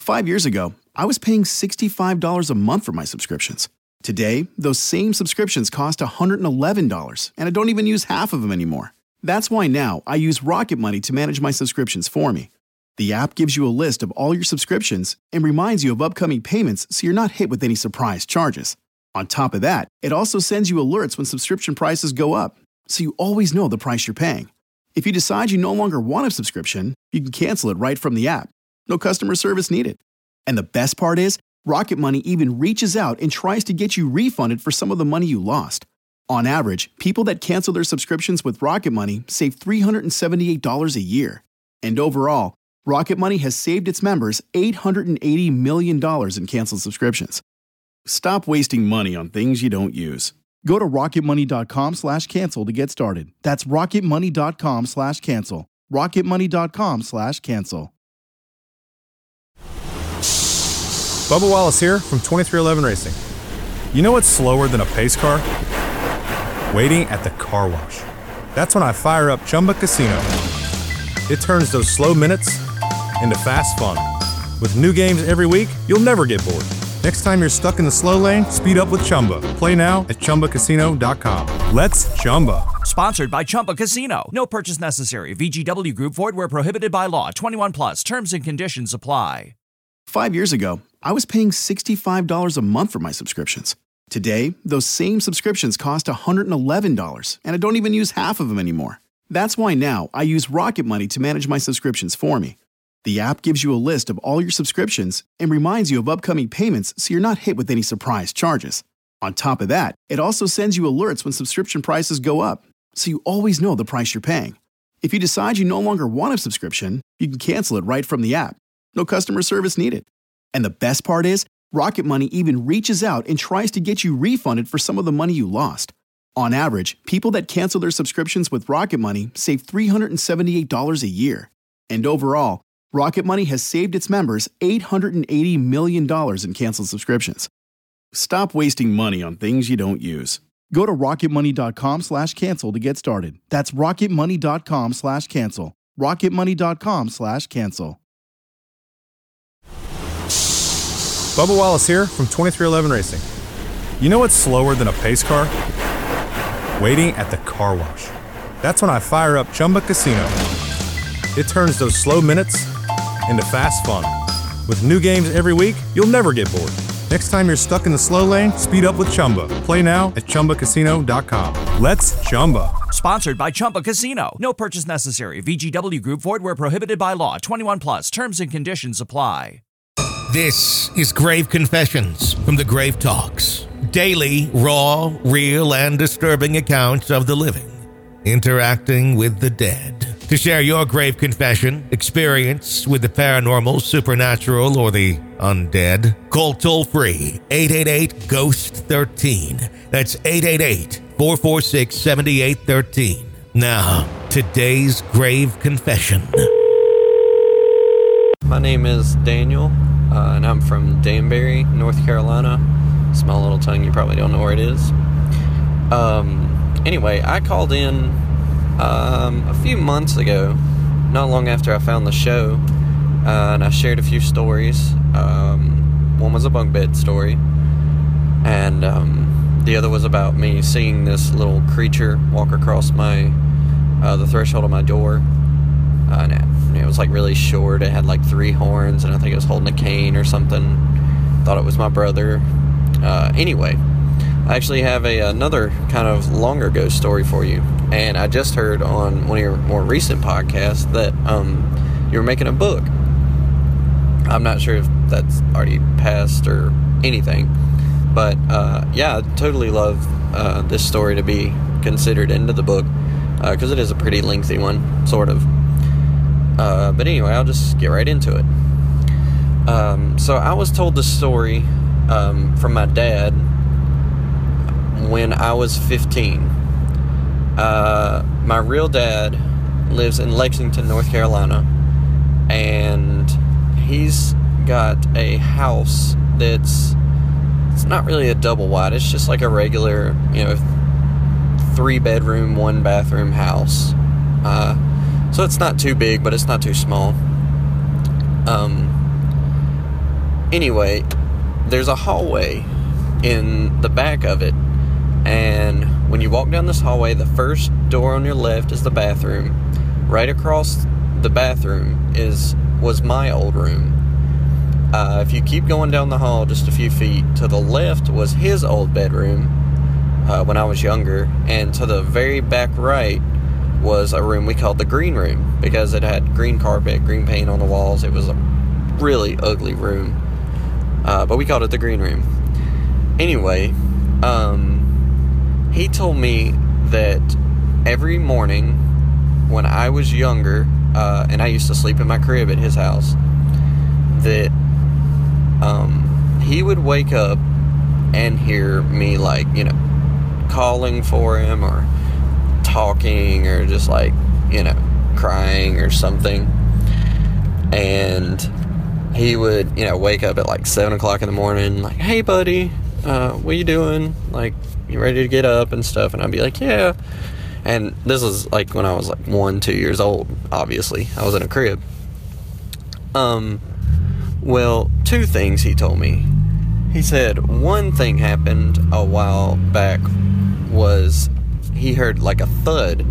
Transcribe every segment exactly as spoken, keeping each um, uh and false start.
Five years ago, I was paying sixty-five dollars a month for my subscriptions. Today, those same subscriptions cost one hundred eleven dollars, and I don't even use half of them anymore. That's why now I use Rocket Money to manage my subscriptions for me. The app gives you a list of all your subscriptions and reminds you of upcoming payments so you're not hit with any surprise charges. On top of that, it also sends you alerts when subscription prices go up, so you always know the price you're paying. If you decide you no longer want a subscription, you can cancel it right from the app. No customer service needed. And the best part is, Rocket Money even reaches out and tries to get you refunded for some of the money you lost. On average, people that cancel their subscriptions with Rocket Money save three hundred seventy-eight dollars a year. And overall, Rocket Money has saved its members eight hundred eighty million dollars in canceled subscriptions. Stop wasting money on things you don't use. Go to rocketmoney.com slash cancel to get started. That's rocketmoney.com slash cancel. rocketmoney.com slash cancel. Bubba Wallace here from twenty-three eleven Racing. You know what's slower than a pace car? Waiting at the car wash. That's when I fire up Chumba Casino. It turns those slow minutes into fast fun. With new games every week, you'll never get bored. Next time you're stuck in the slow lane, speed up with Chumba. Play now at chumba casino dot com. Let's Chumba. Sponsored by Chumba Casino. No purchase necessary. V G W Group. Void where prohibited by law. twenty-one plus. Terms and conditions apply. Five years ago, I was paying sixty-five dollars a month for my subscriptions. Today, those same subscriptions cost one hundred eleven dollars, and I don't even use half of them anymore. That's why now I use Rocket Money to manage my subscriptions for me. The app gives you a list of all your subscriptions and reminds you of upcoming payments so you're not hit with any surprise charges. On top of that, it also sends you alerts when subscription prices go up, so you always know the price you're paying. If you decide you no longer want a subscription, you can cancel it right from the app. No customer service needed. And the best part is, Rocket Money even reaches out and tries to get you refunded for some of the money you lost. On average, people that cancel their subscriptions with Rocket Money save three hundred seventy-eight dollars a year. And overall, Rocket Money has saved its members eight hundred eighty million dollars in canceled subscriptions. Stop wasting money on things you don't use. Go to rocketmoney.com slash cancel to get started. That's rocketmoney.com slash cancel. rocketmoney.com slash cancel. Bubba Wallace here from twenty-three eleven Racing. You know what's slower than a pace car? Waiting at the car wash. That's when I fire up Chumba Casino. It turns those slow minutes into fast fun. With new games every week, you'll never get bored. Next time you're stuck in the slow lane, speed up with Chumba. Play now at chumba casino dot com. Let's Chumba. Sponsored by Chumba Casino. No purchase necessary. V G W Group. Void where prohibited by law. twenty-one plus. Terms and conditions apply. This is Grave Confessions from the Grave Talks. Daily, raw, real, and disturbing accounts of the living interacting with the dead. To share your grave confession, experience with the paranormal, supernatural, or the undead, call toll-free eight eight eight, ghost one three. That's eight eight eight, four four six, seven eight one three. Now, today's grave confession. My name is Daniel, uh, and I'm from Danbury, North Carolina. Small little tongue, you probably don't know where it is. Um, anyway, I called in um, a few months ago, not long after I found the show, uh, and I shared a few stories. Um, one was a bunk bed story, and um, the other was about me seeing this little creature walk across my uh, the threshold of my door. Uh, and it was like really short. It had like three horns, and I think it was holding a cane or something. Thought it was my brother. Uh, anyway, I actually have a another kind of longer ghost story for you. And I just heard on one of your more recent podcasts that um, you were making a book. I'm not sure if that's already passed or anything. But uh, yeah, I'd totally love uh, this story to be considered into the book. Because uh, it is a pretty lengthy one, sort of. Uh, but anyway, I'll just get right into it. Um, so I was told this story um, from my dad when I was fifteen. Uh, my real dad lives in Lexington, North Carolina, and he's got a house that's, it's not really a double wide, it's just like a regular, you know, three bedroom, one bathroom house. Uh, so it's not too big, but it's not too small. Um, anyway, there's a hallway in the back of it, and when you walk down this hallway, the first door on your left is the bathroom. Right across the bathroom is was my old room. Uh, if you keep going down the hall just a few feet, to the left was his old bedroom uh, when I was younger, and to the very back right was a room we called the green room, because it had green carpet, green paint on the walls. It was a really ugly room, uh, but we called it the green room. Anyway, um, he told me that every morning when I was younger, uh, and I used to sleep in my crib at his house, that um, he would wake up and hear me, like, you know, calling for him or talking or just, like, you know, crying or something. And he would, you know, wake up at like seven o'clock in the morning, like, hey buddy, uh, what you doing? Like, you ready to get up and stuff? And I'd be like, yeah. And this was like when I was like one, two years old, obviously. I was in a crib. Um, well, two things he told me. He said one thing happened a while back was he heard like a thud,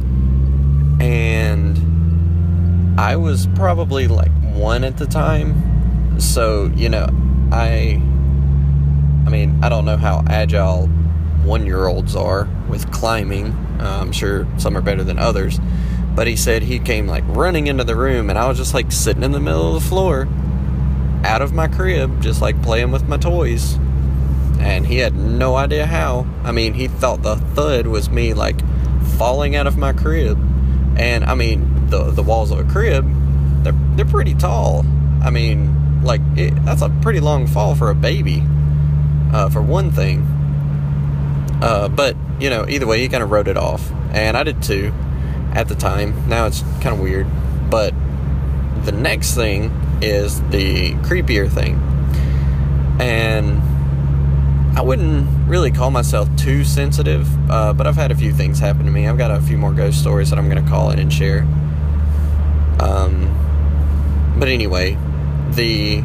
and I was probably like one at the time. So, you know, I, I mean, I don't know how agile one-year-olds are with climbing. Uh, I'm sure some are better than others. But he said he came like running into the room, and I was just like sitting in the middle of the floor, out of my crib, just like playing with my toys. And he had no idea how. I mean, he thought the thud was me like falling out of my crib. And I mean, the the walls of a crib, they're they're pretty tall. I mean, like it, that's a pretty long fall for a baby, uh, for one thing. Uh, but you know, either way, he kind of wrote it off, and I did too at the time. Now it's kind of weird. But the next thing is the creepier thing, and I wouldn't really call myself too sensitive, uh, but I've had a few things happen to me. I've got a few more ghost stories that I'm going to call in and share. Um, but anyway, the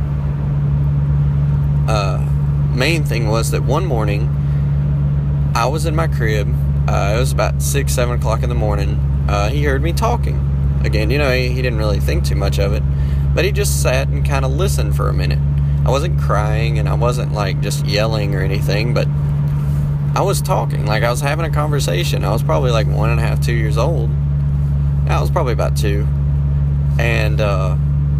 uh, main thing was that one morning, I was in my crib. Uh, it was about six, seven o'clock in the morning. Uh, he heard me talking. Again, you know, he, he didn't really think too much of it, but he just sat and kind of listened for a minute. I wasn't crying, and I wasn't like just yelling or anything, but I was talking, like I was having a conversation. I was probably like one and a half, two years old. I was probably about two. And uh,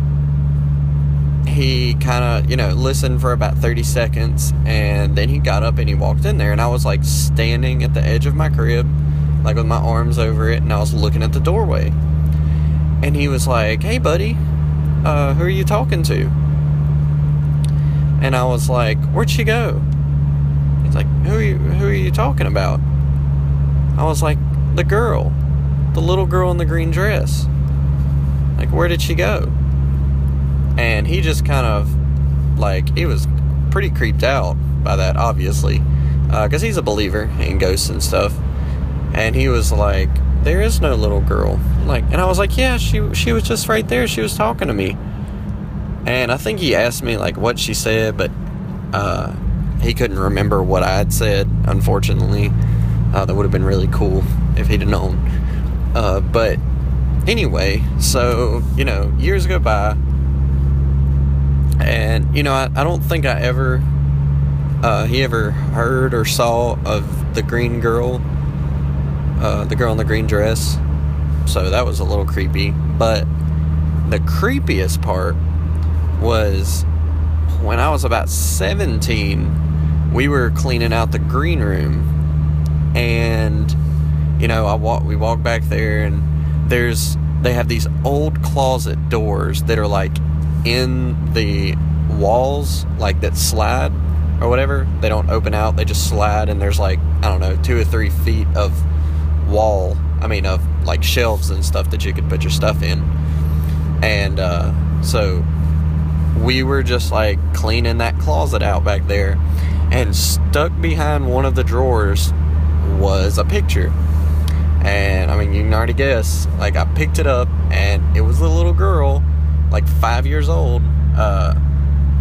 he kind of, you know, listened for about thirty seconds, and then he got up and he walked in there, and I was like standing at the edge of my crib, like with my arms over it, and I was looking at the doorway. And he was like, hey buddy, uh, who are you talking to? And I was like, where'd she go? He's like, who are you, who are you talking about? I was like, the girl. The little girl in the green dress. Like, where did she go? And he just kind of, like, he was pretty creeped out by that, obviously. Because uh, he's a believer in ghosts and stuff. And he was like, there is no little girl. Like, and I was like, yeah, she she was just right there. She was talking to me. And I think he asked me, like, what she said, but uh, he couldn't remember what I had said, unfortunately. Uh, that would have been really cool if he'd have known. Uh, but anyway, so, you know, years go by, and, you know, I, I don't think I ever, uh, he ever heard or saw of the green girl, uh, the girl in the green dress. So that was a little creepy. But the creepiest part was when I was about seventeen, we were cleaning out the green room, and you know, I walk we walk back there, and there's they have these old closet doors that are like in the walls, like that slide or whatever. They don't open out, they just slide, and there's like, I don't know, two or three feet of wall, I mean of like shelves and stuff that you could put your stuff in. And uh so we were just like cleaning that closet out back there, and stuck behind one of the drawers was a picture. And I mean, you can already guess, like I picked it up, and it was a little girl, like five years old, uh,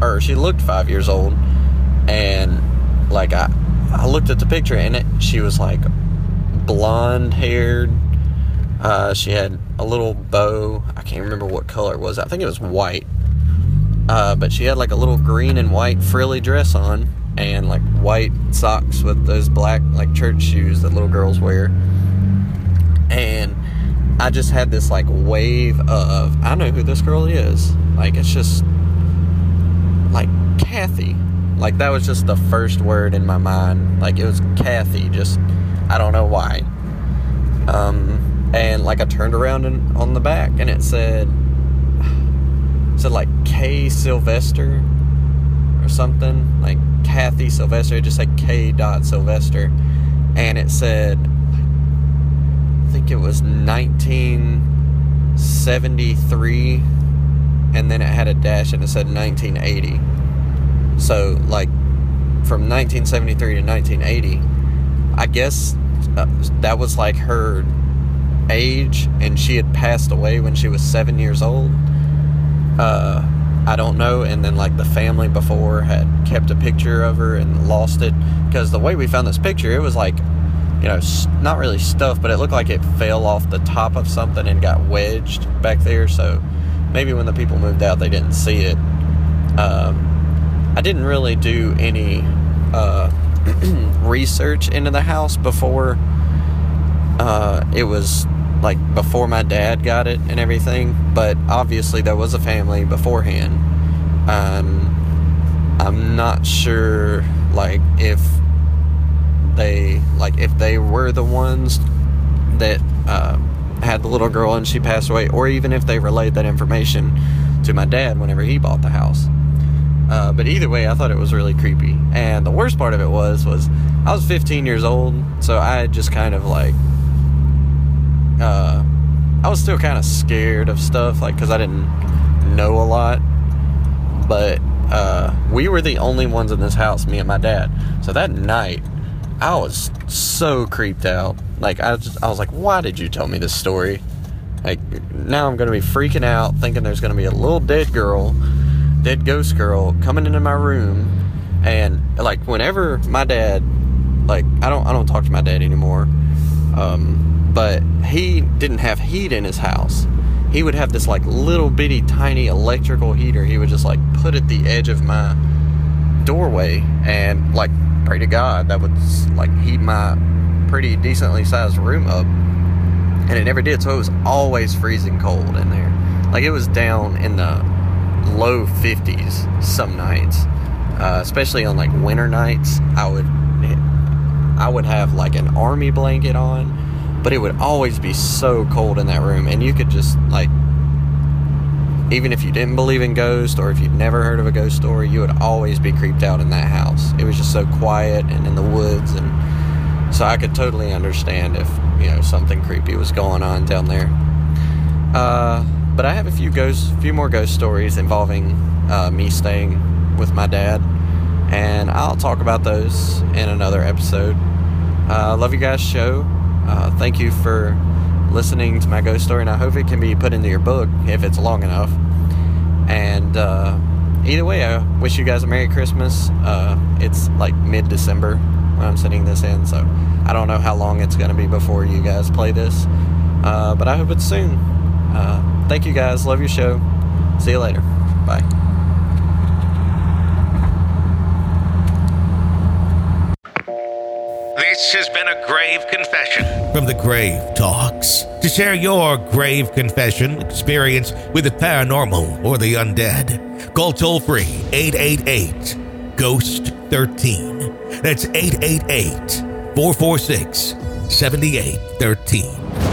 or she looked five years old. And like I, I looked at the picture and it, she was like blonde haired. Uh, she had a little bow. I can't remember what color it was. I think it was white. Uh, but she had like a little green and white frilly dress on, and like white socks with those black like church shoes that little girls wear. And I just had this like wave of, I know who this girl is. Like, it's just like Kathy. Like, that was just the first word in my mind. Like, it was Kathy. Just, I don't know why. Um, and like I turned around and on the back and it said, it said like K Sylvester or something. Like Kathy Sylvester. It just said K dot Sylvester. And it said, I think it was nineteen seventy-three, and then it had a dash and it said nineteen eighty. So like from nineteen seventy-three to nineteen eighty, I guess uh, that was like her age, and she had passed away when she was seven years old. Uh, I don't know. And then like the family before had kept a picture of her and lost it, because the way we found this picture, it was like, you know, not really stuffed, but it looked like it fell off the top of something and got wedged back there. So maybe when the people moved out, they didn't see it. Um, I didn't really do any uh, research into the house before uh, it was like before my dad got it and everything. But obviously there was a family beforehand. Um, I'm not sure like if they like if they were the ones that uh, had the little girl and she passed away, or even if they relayed that information to my dad whenever he bought the house. Uh, but either way, I thought it was really creepy. And the worst part of it was was I was fifteen years old, so I had just kind of like uh, I was still kind of scared of stuff, like, because I didn't know a lot. But uh, we were the only ones in this house, me and my dad. So that night, I was so creeped out. Like, I, just, I was like, why did you tell me this story? Like, now I'm going to be freaking out, thinking there's going to be a little dead girl, dead ghost girl, coming into my room. And, like, whenever my dad, like, I don't, I don't talk to my dad anymore. Um, but he didn't have heat in his house. He would have this, like, little bitty tiny electrical heater he would just, like, put at the edge of my doorway. And, like, pray to God that would like heat my pretty decently sized room up, and it never did. So it was always freezing cold in there. Like, it was down in the low fifties some nights, uh, especially on like winter nights. I would I would have like an army blanket on, but it would always be so cold in that room. And you could just like, even if you didn't believe in ghosts, or if you'd never heard of a ghost story, you would always be creeped out in that house. It was just so quiet and in the woods, and so I could totally understand if, you know, something creepy was going on down there. Uh, but I have a few ghost, few more ghost stories involving uh, me staying with my dad, and I'll talk about those in another episode. Uh, love you guys' show. Uh, thank you for listening to my ghost story, and I hope it can be put into your book if it's long enough. And uh, either way, I wish you guys a Merry Christmas. Uh, it's like mid-December when I'm sending this in, so I don't know how long it's going to be before you guys play this, uh, but I hope it's soon. Uh, thank you guys. Love your show. See you later. Bye. This has been a grave confession from the Grave Talks. To share your grave confession experience with the paranormal or the undead, call toll-free eight eight eight, ghost one three. That's eight eight eight, four four six, seven eight one three.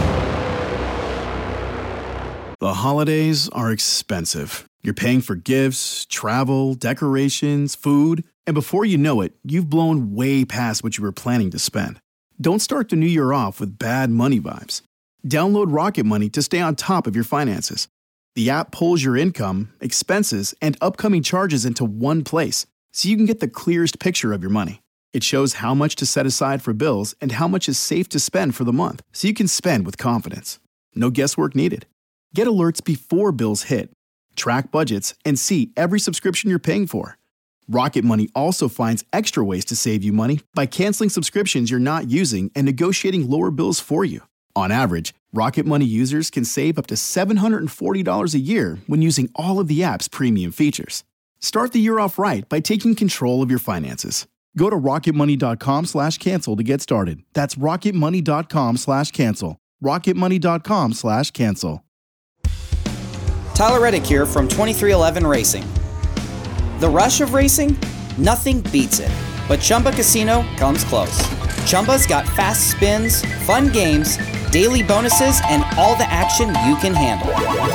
The holidays are expensive. You're paying for gifts, travel, decorations, food, and before you know it, you've blown way past what you were planning to spend. Don't start the new year off with bad money vibes. Download Rocket Money to stay on top of your finances. The app pulls your income, expenses, and upcoming charges into one place, so you can get the clearest picture of your money. It shows how much to set aside for bills and how much is safe to spend for the month, so you can spend with confidence. No guesswork needed. Get alerts before bills hit. track budgets, and see every subscription you're paying for. Rocket Money also finds extra ways to save you money by canceling subscriptions you're not using and negotiating lower bills for you. On average, Rocket Money users can save up to seven hundred forty dollars a year when using all of the app's premium features. Start the year off right by taking control of your finances. Go to rocketmoney.com slash cancel to get started. That's rocketmoney.com slash cancel. rocketmoney.com slash cancel. Tyler Reddick here from twenty-three eleven Racing. The rush of racing? Nothing beats it. But Chumba Casino comes close. Chumba's got fast spins, fun games, daily bonuses, and all the action you can handle.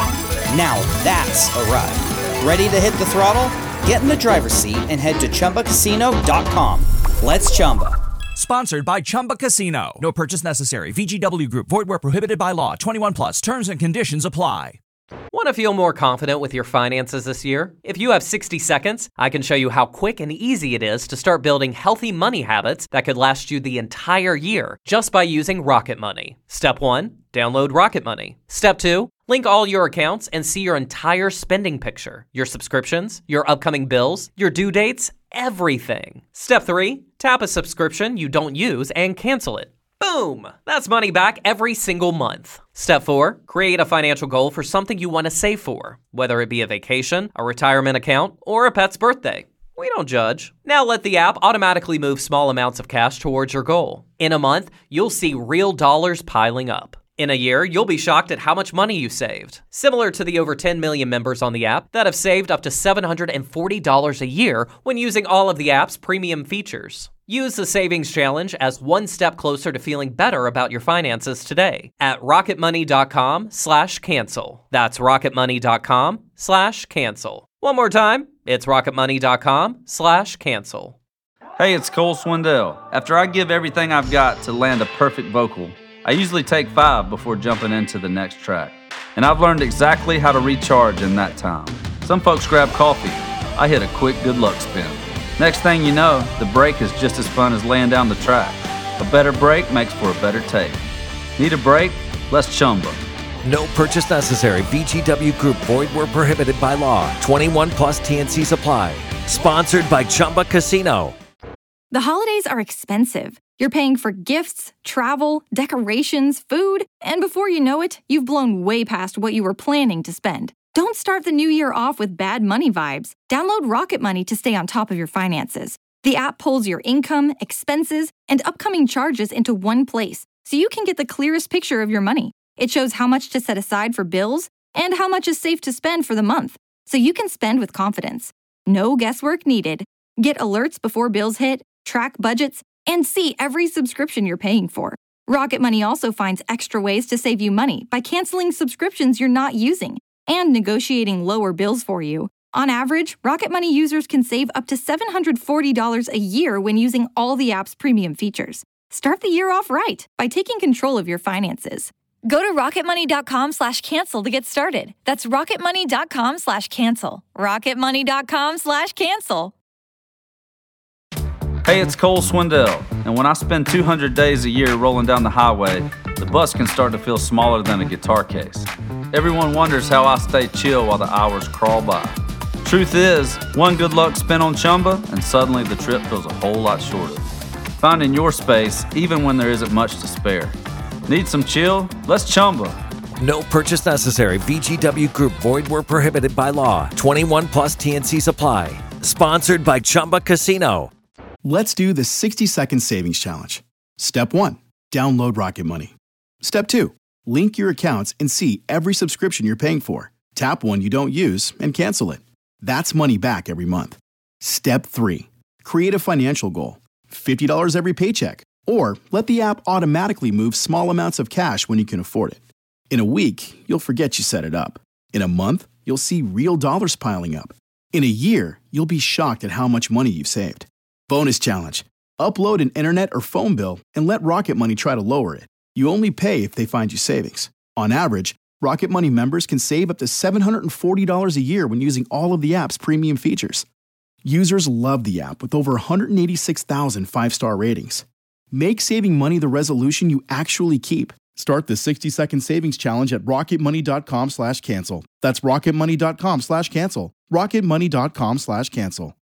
Now that's a ride. Ready to hit the throttle? Get in the driver's seat and head to Chumba Casino dot com. Let's Chumba. Sponsored by Chumba Casino. No purchase necessary. V G W Group. Void where prohibited by law. twenty-one plus. Terms and conditions apply. Want to feel more confident with your finances this year? If you have sixty seconds, I can show you how quick and easy it is to start building healthy money habits that could last you the entire year just by using Rocket Money. Step one, download Rocket Money. Step two, link all your accounts and see your entire spending picture, your subscriptions, your upcoming bills, your due dates, everything. Step three, tap a subscription you don't use and cancel it. Boom! That's money back every single month. Step four, create a financial goal for something you want to save for, whether it be a vacation, a retirement account, or a pet's birthday. We don't judge. Now let the app automatically move small amounts of cash towards your goal. In a month, you'll see real dollars piling up. In a year, you'll be shocked at how much money you saved. Similar to the over ten million members on the app that have saved up to seven hundred forty dollars a year when using all of the app's premium features. Use the Savings Challenge as one step closer to feeling better about your finances today at rocketmoney.com slash cancel. That's rocketmoney.com slash cancel. One more time, it's rocketmoney.com slash cancel. Hey, it's Cole Swindell. After I give everything I've got to land a perfect vocal, I usually take five before jumping into the next track. And I've learned exactly how to recharge in that time. Some folks grab coffee. I hit a quick good luck spin. Next thing you know, the break is just as fun as laying down the track. A better break makes for a better take. Need a break? Let's Chumba. No purchase necessary. V G W Group. Void where prohibited by law. twenty-one plus T N Cs apply. Sponsored by Chumba Casino. The holidays are expensive. You're paying for gifts, travel, decorations, food, and before you know it, you've blown way past what you were planning to spend. Don't start the new year off with bad money vibes. Download Rocket Money to stay on top of your finances. The app pulls your income, expenses, and upcoming charges into one place, so you can get the clearest picture of your money. It shows how much to set aside for bills and how much is safe to spend for the month, so you can spend with confidence. No guesswork needed. Get alerts before bills hit, track budgets, and see every subscription you're paying for. Rocket Money also finds extra ways to save you money by canceling subscriptions you're not using and negotiating lower bills for you. On average, Rocket Money users can save up to seven hundred forty dollars a year when using all the app's premium features. Start the year off right by taking control of your finances. Go to rocketmoney.com slash cancel to get started. That's rocketmoney.com slash cancel. rocketmoney.com slash cancel. Hey, it's Cole Swindell, and when I spend two hundred days a year rolling down the highway, the bus can start to feel smaller than a guitar case. Everyone wonders how I stay chill while the hours crawl by. Truth is, one good luck spin on Chumba, and suddenly the trip feels a whole lot shorter. Finding your space, even when there isn't much to spare. Need some chill? Let's Chumba. No purchase necessary. V G W Group. Void where prohibited by law. twenty-one plus T N Cs apply. Sponsored by Chumba Casino. Let's do the sixty second savings challenge. Step one, download Rocket Money. Step two, link your accounts and see every subscription you're paying for. Tap one you don't use and cancel it. That's money back every month. Step three, create a financial goal. fifty dollars every paycheck. Or let the app automatically move small amounts of cash when you can afford it. In a week, you'll forget you set it up. In a month, you'll see real dollars piling up. In a year, you'll be shocked at how much money you've saved. Bonus challenge. Upload an internet or phone bill and let Rocket Money try to lower it. You only pay if they find you savings. On average, Rocket Money members can save up to seven hundred forty dollars a year when using all of the app's premium features. Users love the app with over one hundred eighty-six thousand five-star ratings. Make saving money the resolution you actually keep. Start the sixty-second savings challenge at rocketmoney.com slash cancel. That's rocketmoney.com slash cancel. rocketmoney.com slash cancel.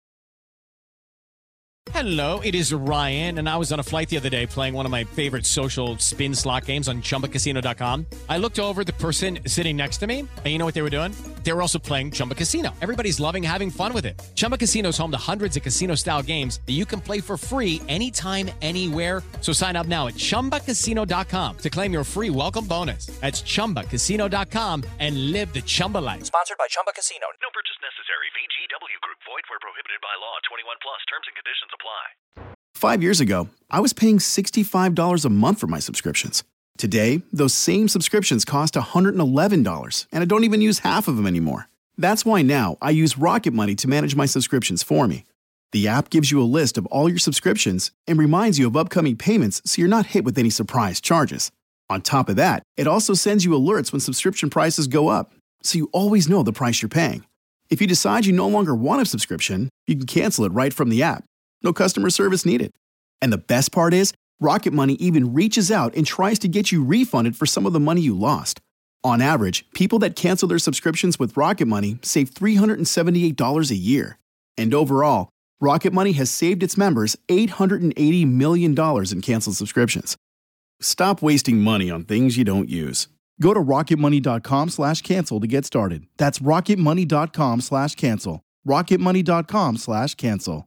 Hello, it is Ryan, and I was on a flight the other day playing one of my favorite social spin slot games on chumba casino dot com. I looked over at the person sitting next to me, and you know what they were doing? They were also playing Chumba Casino. Everybody's loving having fun with it. Chumba Casino is home to hundreds of casino-style games that you can play for free anytime, anywhere. So sign up now at chumba casino dot com to claim your free welcome bonus. That's chumba casino dot com and live the Chumba life. Sponsored by Chumba Casino. No purchase necessary. V G W Group. Void where prohibited by law. twenty-one plus. Terms and conditions apply. Five years ago, I was paying sixty-five dollars a month for my subscriptions. Today, those same subscriptions cost one hundred eleven dollars, and I don't even use half of them anymore. That's why now I use Rocket Money to manage my subscriptions for me. The app gives you a list of all your subscriptions and reminds you of upcoming payments so you're not hit with any surprise charges. On top of that, it also sends you alerts when subscription prices go up, so you always know the price you're paying. If you decide you no longer want a subscription, you can cancel it right from the app. No customer service needed. And the best part is, Rocket Money even reaches out and tries to get you refunded for some of the money you lost. On average, people that cancel their subscriptions with Rocket Money save three hundred seventy-eight dollars a year. And overall, Rocket Money has saved its members eight hundred eighty million dollars in canceled subscriptions. Stop wasting money on things you don't use. Go to rocketmoney.com slash cancel to get started. That's rocketmoney.com slash cancel. rocketmoney.com slash cancel.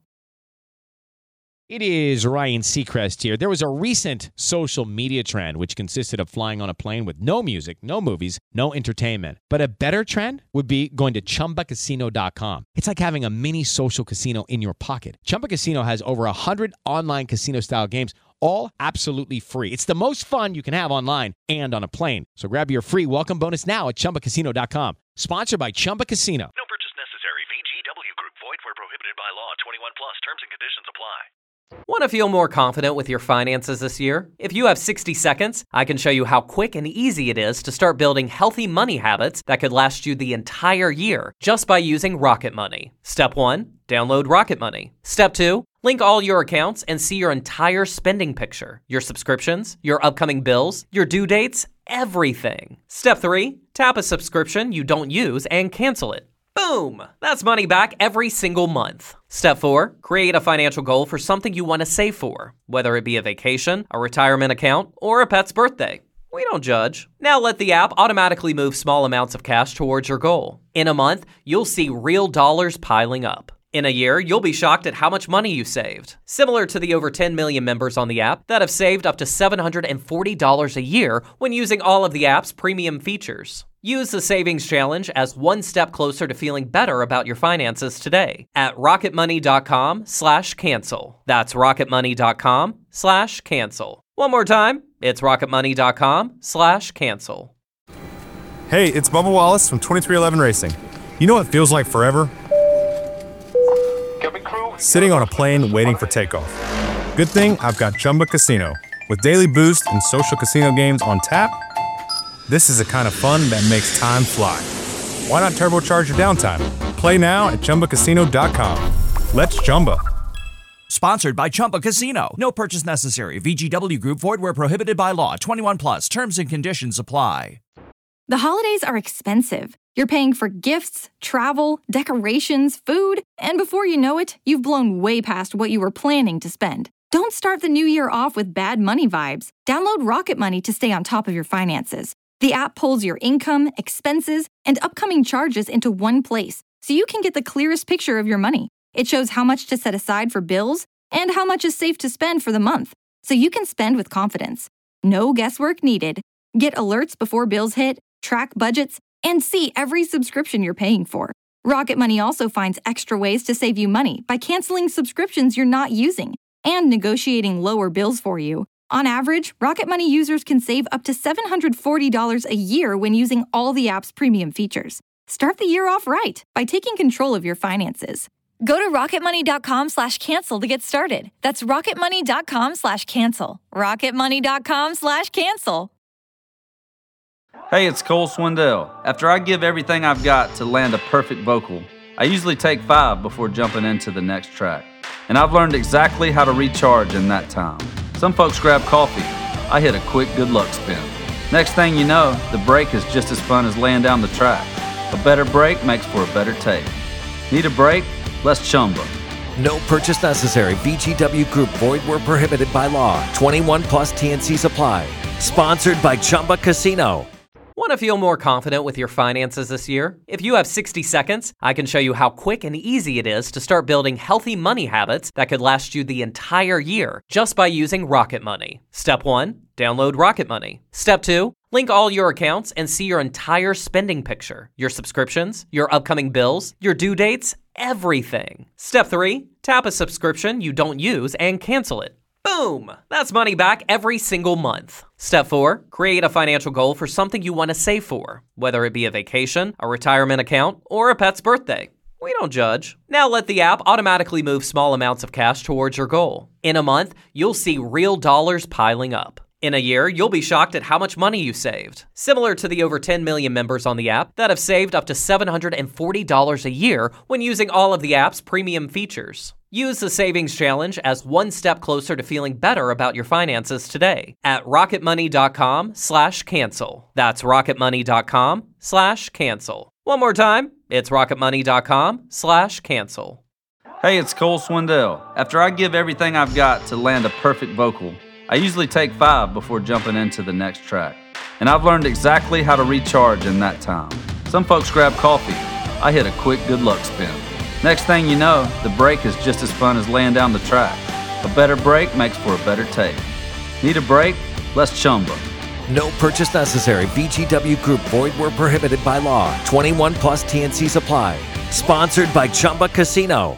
It is Ryan Seacrest here. There was a recent social media trend which consisted of flying on a plane with no music, no movies, no entertainment. But a better trend would be going to chumba casino dot com. It's like having a mini social casino in your pocket. Chumba Casino has over one hundred online casino-style games, all absolutely free. It's the most fun you can have online and on a plane. So grab your free welcome bonus now at chumba casino dot com. Sponsored by Chumba Casino. No purchase necessary. V G W Group. Void where prohibited by law. twenty-one plus. Terms and conditions apply. Want to feel more confident with your finances this year? If you have sixty seconds, I can show you how quick and easy it is to start building healthy money habits that could last you the entire year just by using Rocket Money. Step one, download Rocket Money. Step two, link all your accounts and see your entire spending picture, your subscriptions, your upcoming bills, your due dates, everything. Step three, tap a subscription you don't use and cancel it. Boom! That's money back every single month. Step four, create a financial goal for something you want to save for, whether it be a vacation, a retirement account, or a pet's birthday. We don't judge. Now let the app automatically move small amounts of cash towards your goal. In a month, you'll see real dollars piling up. In a year, you'll be shocked at how much money you saved. Similar to the over ten million members on the app that have saved up to seven hundred forty dollars a year when using all of the app's premium features. Use the Savings Challenge as one step closer to feeling better about your finances today at rocketmoney.com slash cancel. That's rocketmoney.com slash cancel. One more time, it's rocketmoney.com slash cancel. Hey, it's Bubba Wallace from twenty-three eleven Racing. You know what feels like forever? Sitting on a plane waiting for takeoff. Good thing I've got Chumba Casino. With daily boost and social casino games on tap, this is the kind of fun that makes time fly. Why not turbocharge your downtime? Play now at chumba casino dot com. Let's Chumba. Sponsored by Chumba Casino. No purchase necessary. V G W Group. Void where prohibited by law. twenty-one plus. Terms and conditions apply. The holidays are expensive. You're paying for gifts, travel, decorations, food, and before you know it, you've blown way past what you were planning to spend. Don't start the new year off with bad money vibes. Download Rocket Money to stay on top of your finances. The app pulls your income, expenses, and upcoming charges into one place, so you can get the clearest picture of your money. It shows how much to set aside for bills and how much is safe to spend for the month, so you can spend with confidence. No guesswork needed. Get alerts before bills hit, track budgets, and see every subscription you're paying for. Rocket Money also finds extra ways to save you money by canceling subscriptions you're not using and negotiating lower bills for you. On average, Rocket Money users can save up to seven hundred forty dollars a year when using all the app's premium features. Start the year off right by taking control of your finances. Go to rocketmoney.com slash cancel to get started. That's rocketmoney.com slash cancel. rocketmoney.com slash cancel. Hey, it's Cole Swindell. After I give everything I've got to land a perfect vocal, I usually take five before jumping into the next track. And I've learned exactly how to recharge in that time. Some folks grab coffee. I hit a quick good luck spin. Next thing you know, the break is just as fun as laying down the track. A better break makes for a better take. Need a break? Let's Chumba. No purchase necessary. V G W Group. Void where prohibited by law. twenty-one plus T N C supply. Sponsored by Chumba Casino. Want to feel more confident with your finances this year? If you have sixty seconds, I can show you how quick and easy it is to start building healthy money habits that could last you the entire year just by using Rocket Money. Step one, download Rocket Money. Step two, link all your accounts and see your entire spending picture, your subscriptions, your upcoming bills, your due dates, everything. Step three, tap a subscription you don't use and cancel it. Boom! That's money back every single month. Step four, create a financial goal for something you want to save for, whether it be a vacation, a retirement account, or a pet's birthday. We don't judge. Now let the app automatically move small amounts of cash towards your goal. In a month, you'll see real dollars piling up. In a year, you'll be shocked at how much money you saved. Similar to the over ten million members on the app that have saved up to seven hundred forty dollars a year when using all of the app's premium features. Use the Savings Challenge as one step closer to feeling better about your finances today at rocketmoney.com slash cancel. That's rocketmoney.com slash cancel. One more time, it's rocketmoney.com slash cancel. Hey, it's Cole Swindell. After I give everything I've got to land a perfect vocal, I usually take five before jumping into the next track. And I've learned exactly how to recharge in that time. Some folks grab coffee. I hit a quick good luck spin. Next thing you know, the break is just as fun as laying down the track. A better break makes for a better take. Need a break? Let's Chumba. No purchase necessary. V G W Group. Void where prohibited by law. twenty-one plus T N C supply. Sponsored by Chumba Casino.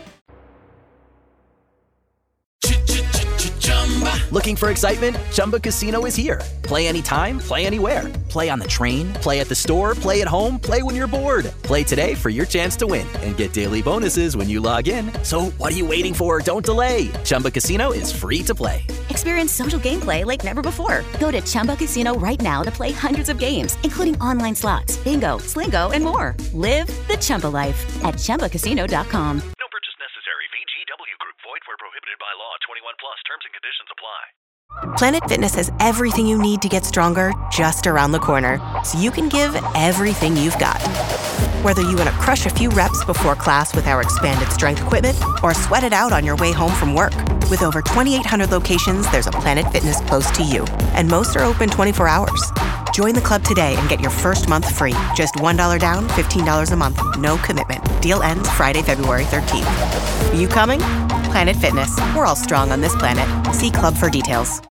Looking for excitement? Chumba Casino is here. Play anytime, play anywhere. Play on the train, play at the store, play at home, play when you're bored. Play today for your chance to win and get daily bonuses when you log in. So what are you waiting for? Don't delay. Chumba Casino is free to play. Experience social gameplay like never before. Go to Chumba Casino right now to play hundreds of games, including online slots, bingo, Slingo, and more. Live the Chumba life at chumba casino dot com. No purchase necessary. V G W Group. Void where prohibited by law. twenty-one plus. Terms and conditions apply. Planet Fitness has everything you need to get stronger just around the corner, so you can give everything you've got. Whether you want to crush a few reps before class with our expanded strength equipment or sweat it out on your way home from work. With over twenty-eight hundred locations, there's a Planet Fitness close to you, and most are open twenty-four hours. Join the club today and get your first month free. Just one dollar down, fifteen dollars a month. No commitment. Deal ends Friday, February thirteenth. Are you coming? Planet Fitness. We're all strong on this planet. See club for details.